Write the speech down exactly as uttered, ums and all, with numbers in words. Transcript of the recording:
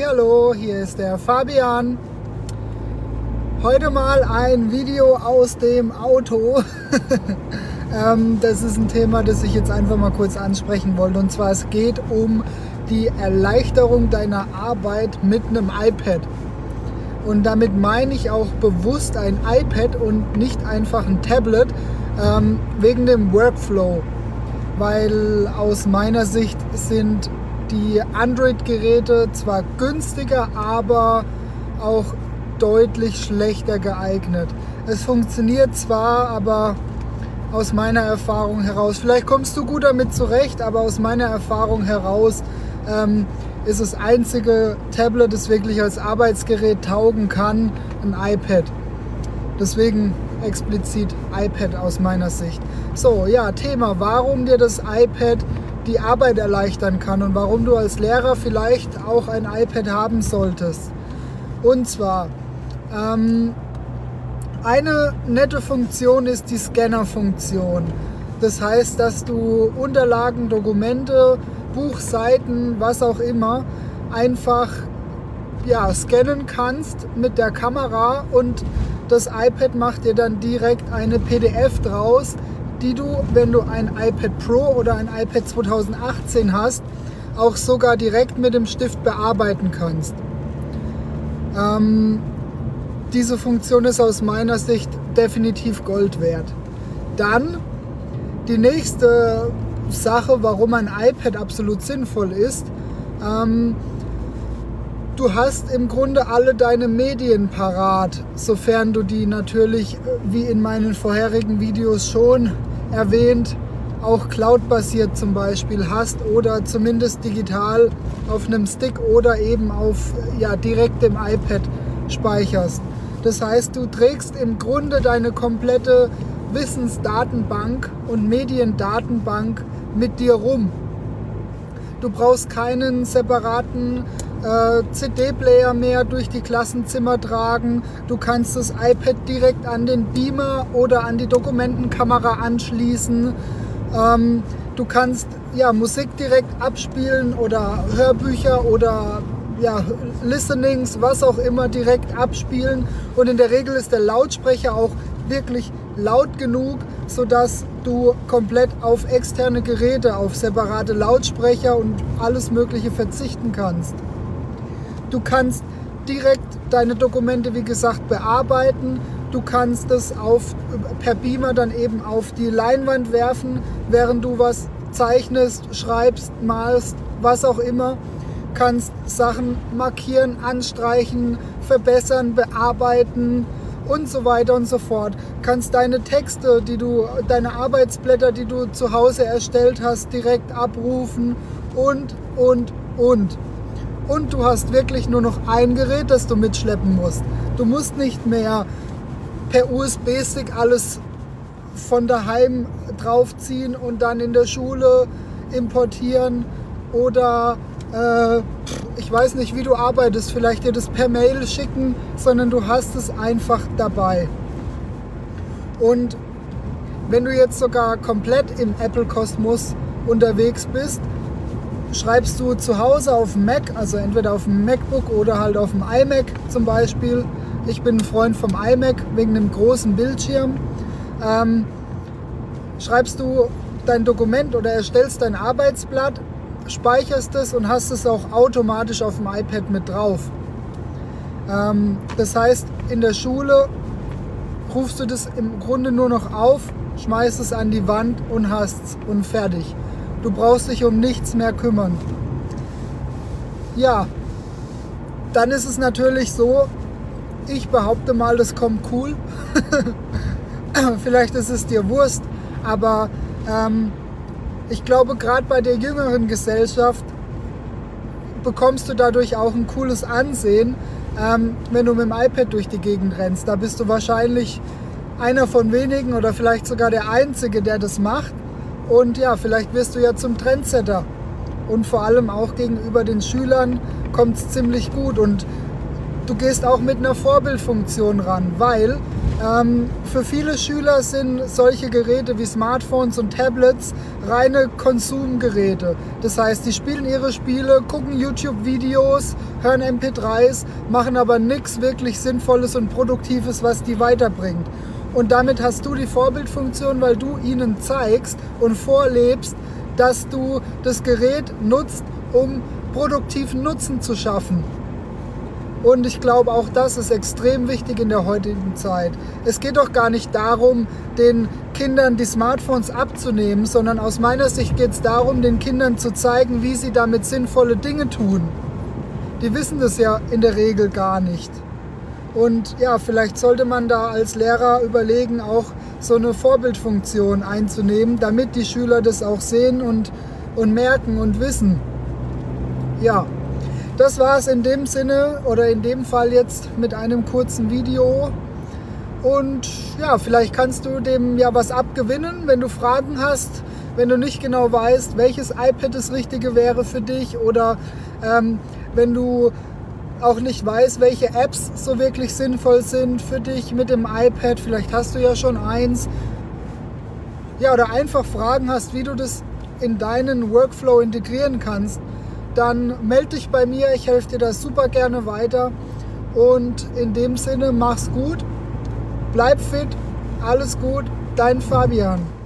Hallihallo, hier ist der Fabian. Heute mal ein Video aus dem Auto. ähm, das ist ein Thema, das ich jetzt einfach mal kurz ansprechen wollte. Und zwar es geht um die Erleichterung deiner Arbeit mit einem iPad. Und damit meine ich auch bewusst ein iPad und nicht einfach ein Tablet, ähm, wegen dem Workflow. Weil aus meiner Sicht sind die Android-Geräte zwar günstiger, aber auch deutlich schlechter geeignet. Es funktioniert zwar, aber aus meiner Erfahrung heraus, vielleicht kommst du gut damit zurecht, aber aus meiner Erfahrung heraus ähm, ist das einzige Tablet, das wirklich als Arbeitsgerät taugen kann, ein iPad. Deswegen explizit iPad aus meiner Sicht. So, ja, Thema, warum dir das iPad die Arbeit erleichtern kann und warum du als Lehrer vielleicht auch ein iPad haben solltest. Und zwar, ähm, eine nette Funktion ist die Scanner-Funktion. Das heißt, dass du Unterlagen, Dokumente, Buchseiten, was auch immer, einfach ja, scannen kannst mit der Kamera und das iPad macht dir dann direkt eine P D F draus, die du, wenn du ein iPad Pro oder ein iPad zweitausendachtzehn hast, auch sogar direkt mit dem Stift bearbeiten kannst. Ähm, diese Funktion ist aus meiner Sicht definitiv Gold wert. Dann die nächste Sache, warum ein iPad absolut sinnvoll ist. Ähm, du hast im Grunde alle deine Medien parat, sofern du die natürlich, wie in meinen vorherigen Videos schon erwähnt, auch Cloud-basiert zum Beispiel hast oder zumindest digital auf einem Stick oder eben auf ja, direkt dem iPad speicherst. Das heißt, du trägst im Grunde deine komplette Wissensdatenbank und Mediendatenbank mit dir rum. Du brauchst keinen separaten äh, C D-Player mehr durch die Klassenzimmer tragen. Du kannst das iPad direkt an den Beamer oder an die Dokumentenkamera anschließen. Ähm, du kannst ja, Musik direkt abspielen oder Hörbücher oder ja, Listenings, was auch immer, direkt abspielen. Und in der Regel ist der Lautsprecher auch wirklich laut genug, sodass du komplett auf externe Geräte, auf separate Lautsprecher und alles Mögliche verzichten kannst. Du kannst direkt deine Dokumente, wie gesagt, bearbeiten. Du kannst es auf, per Beamer dann eben auf die Leinwand werfen, während du was zeichnest, schreibst, malst, was auch immer. Kannst Sachen markieren, anstreichen, verbessern, bearbeiten und so weiter und so fort. Kannst deine Texte, die du, deine Arbeitsblätter, die du zu Hause erstellt hast, direkt abrufen und, und, und. Und du hast wirklich nur noch ein Gerät, das du mitschleppen musst. Du musst nicht mehr per U S B-Stick alles von daheim draufziehen und dann in der Schule importieren oder äh, ich weiß nicht, wie du arbeitest, vielleicht dir das per Mail schicken, sondern du hast es einfach dabei. Und wenn du jetzt sogar komplett im Apple-Kosmos unterwegs bist, schreibst du zu Hause auf dem Mac, also entweder auf dem MacBook oder halt auf dem iMac zum Beispiel. Ich bin ein Freund vom iMac wegen dem großen Bildschirm. Ähm, schreibst du dein Dokument oder erstellst dein Arbeitsblatt, speicherst es und hast es auch automatisch auf dem iPad mit drauf. Ähm, das heißt, in der Schule rufst du das im Grunde nur noch auf, schmeißt es an die Wand und hast es und fertig. Du brauchst dich um nichts mehr kümmern. Ja, dann ist es natürlich so, ich behaupte mal, das kommt cool. Vielleicht ist es dir Wurst, aber ähm, ich glaube, gerade bei der jüngeren Gesellschaft bekommst du dadurch auch ein cooles Ansehen, ähm, wenn du mit dem iPad durch die Gegend rennst. Da bist du wahrscheinlich einer von wenigen oder vielleicht sogar der Einzige, der das macht. Und ja, vielleicht wirst du ja zum Trendsetter. Und vor allem auch gegenüber den Schülern kommt es ziemlich gut. Und du gehst auch mit einer Vorbildfunktion ran, weil Ähm, für viele Schüler sind solche Geräte wie Smartphones und Tablets reine Konsumgeräte. Das heißt, die spielen ihre Spiele, gucken YouTube-Videos, hören M P dreis, machen aber nichts wirklich Sinnvolles und Produktives, was die weiterbringt. Und damit hast du die Vorbildfunktion, weil du ihnen zeigst und vorlebst, dass du das Gerät nutzt, um produktiven Nutzen zu schaffen. Und ich glaube, auch das ist extrem wichtig in der heutigen Zeit. Es geht doch gar nicht darum, den Kindern die Smartphones abzunehmen, sondern aus meiner Sicht geht es darum, den Kindern zu zeigen, wie sie damit sinnvolle Dinge tun. Die wissen das ja in der Regel gar nicht. Und ja, vielleicht sollte man da als Lehrer überlegen, auch so eine Vorbildfunktion einzunehmen, damit die Schüler das auch sehen und, und merken und wissen. Ja. Das war es in dem Sinne oder in dem Fall jetzt mit einem kurzen Video. Und ja, vielleicht kannst du dem ja was abgewinnen, wenn du Fragen hast, wenn du nicht genau weißt, welches iPad das Richtige wäre für dich oder ähm, wenn du auch nicht weißt, welche Apps so wirklich sinnvoll sind für dich mit dem iPad. Vielleicht hast du ja schon eins. Ja, oder einfach Fragen hast, wie du das in deinen Workflow integrieren kannst. Dann melde dich bei mir, ich helfe dir da super gerne weiter und in dem Sinne, mach's gut, bleib fit, alles gut, dein Fabian.